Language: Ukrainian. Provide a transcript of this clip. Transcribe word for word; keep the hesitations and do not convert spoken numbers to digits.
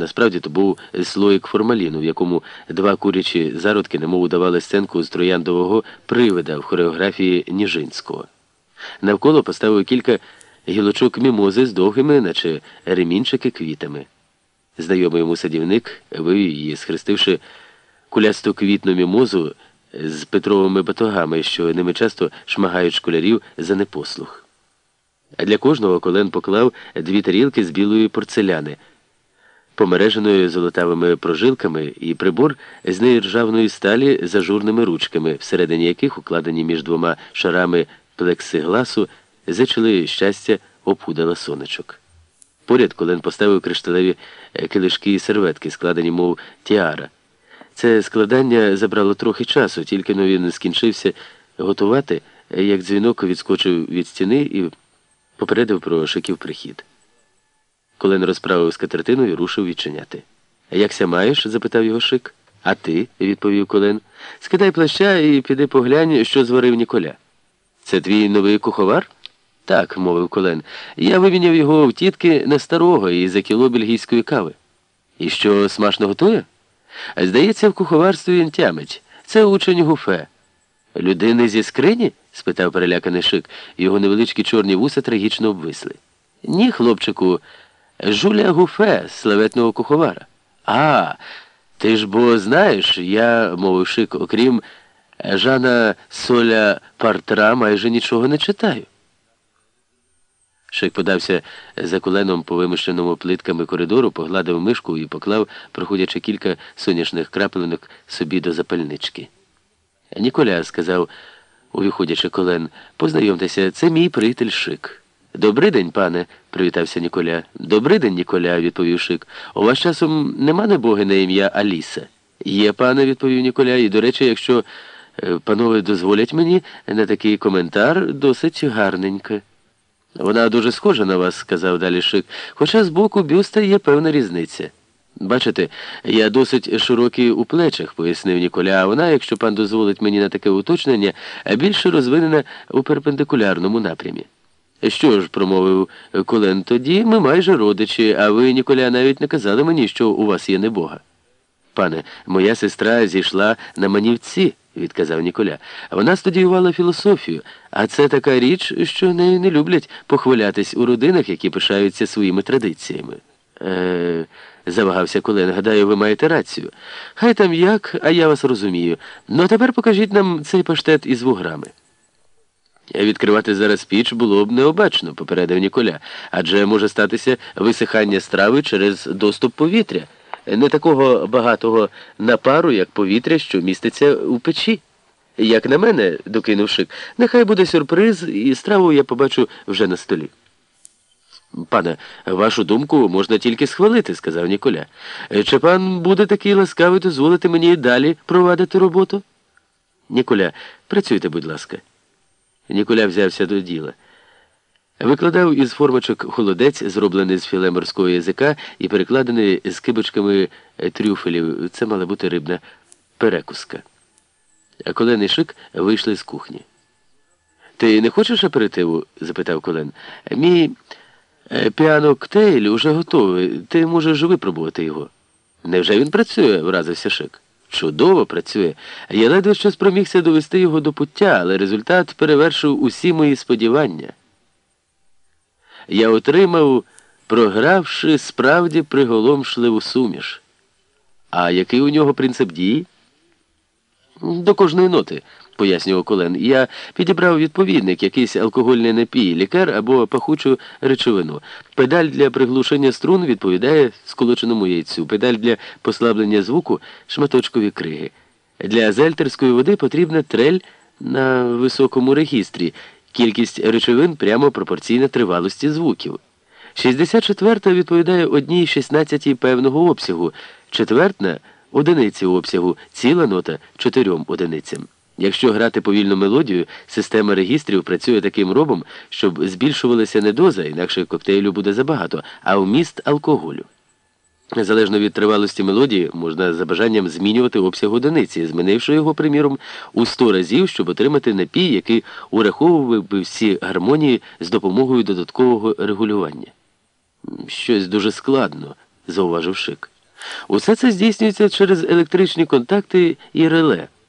Насправді то був слоїк формаліну, в якому два курячі зародки немов удавали сценку з трояндового привида в хореографії Ніжинського. Навколо поставив кілька гілочок мімози з довгими, наче ремінчики, квітами. Знайомий йому садівник вивів її, схрестивши кулясту квітну мімозу з петровими батогами, що ними часто шмагають школярів за непослух. А для кожного Колен поклав дві тарілки з білої порцеляни, помереженою золотавими прожилками, і прибор з нержавної сталі з ажурними ручками, всередині яких, укладені між двома шарами плексигласу, зичили щастя опудала сонечок. Поряд Колен поставив кришталеві килишки і серветки, складені, мов тіара. Це складання забрало трохи часу, тільки но він скінчився готувати, як дзвінок відскочив від стіни і попередив про Шиків прихід. Колен розправив скатертину і рушив відчиняти. «Якся маєш?» – запитав його Шик. «А ти?» – відповів Колен. «Скидай плаща і піди поглянь, що зварив Ніколя». «Це твій новий куховар?» «Так», – мовив Колен. «Я виміняв його в тітки на старого і за кіло бельгійської кави». «І що, смачно готує?» «Здається, в куховарстві він тямить. Це учень Гуфе». «Людини зі скрині?» – спитав переляканий Шик. Його невеличкі чорні вуса трагічно обвисли. «Ні, хлопчику, Жуля Гуфе, славетного куховара». «А, ти ж бо знаєш, я, – мовив Шик, – окрім Жана Соля Партра майже нічого не читаю». Шик подався за Коленом по вимощеному плитками коридору, погладив мишку і поклав, проходячи кілька соняшних крапелинок собі до запальнички. «Ніколя», – сказав, увіходячи Колен, – «познайомтеся, це мій приятель Шик». «Добрий день, пане», – привітався Ніколя. «Добрий день, Ніколя», – відповів Шик. «У вас часом нема небоги на ім'я Аліса?» «Є, пане», – відповів Ніколя, «і, до речі, якщо панове дозволять мені на такий коментар, досить гарненька». «Вона дуже схожа на вас», – сказав далі Шик, – «хоча з боку бюста є певна різниця». «Бачите, я досить широкий у плечах», – пояснив Ніколя, «а вона, якщо пан дозволить мені на таке уточнення, більше розвинена у перпендикулярному напрямі». «Що ж», – промовив Колен, – «тоді ми майже родичі, а ви, Ніколя, навіть не казали мені, що у вас є небога». «Пане, моя сестра зійшла на манівці», – відказав Ніколя. «Вона студіювала філософію, а це така річ, що нею не люблять похвалятись у родинах, які пишаються своїми традиціями». «Е-е...» – завагався Колен, – «гадаю, ви маєте рацію. Хай там як, а я вас розумію. Ну, а тепер покажіть нам цей паштет із вуграми». «Відкривати зараз піч було б необачно», – попередив Ніколя, «адже може статися висихання страви через доступ повітря, не такого багатого напару, як повітря, що міститься у печі». «Як на мене», – докинув Шик, – «нехай буде сюрприз, і страву я побачу вже на столі». «Пане, вашу думку можна тільки схвалити», – сказав Ніколя. «Чи пан буде такий ласкавий дозволити мені далі провадити роботу?» «Ніколя, працюйте, будь ласка». Ніколя взявся до діла. Викладав із формочок холодець, зроблений з філе морського язика і перекладений з кибочками трюфелів. Це мала бути рибна перекуска. Колен і Шик вийшли з кухні. «Ти не хочеш аперитиву?» – запитав Колен. «Мій піано-коктейль уже готовий. Ти можеш випробувати його». «Невже він працює?» – вразився Шик. «Чудово працює. Я ледве що спромігся довести його до пуття, але результат перевершив усі мої сподівання. Я отримав, програвши справді приголомшливу суміш». «А який у нього принцип дії?» «До кожної ноти», – пояснював Колен. «Я підібрав відповідник, якийсь алкогольний напій, лікер або пахучу речовину. Педаль для приглушення струн відповідає сколоченому яйцю, педаль для послаблення звуку – шматочкові криги. Для зельтерської води потрібна трель на високому регістрі, кількість речовин прямо пропорційна тривалості звуків. шістдесят четверта відповідає одній шістнадцятій певного обсягу, четвертна – одиниці обсягу, ціла нота – чотирьом одиницям. Якщо грати повільну мелодію, система регістрів працює таким робом, щоб збільшувалася не доза, інакше коктейлю буде забагато, а вміст алкоголю. Залежно від тривалості мелодії, можна за бажанням змінювати обсяг одиниці, змінивши його, приміром, у сто разів, щоб отримати напій, який ураховував би всі гармонії з допомогою додаткового регулювання. «Щось дуже складно», – зауважив Шик. Усе це здійснюється через електричні контакти і реле.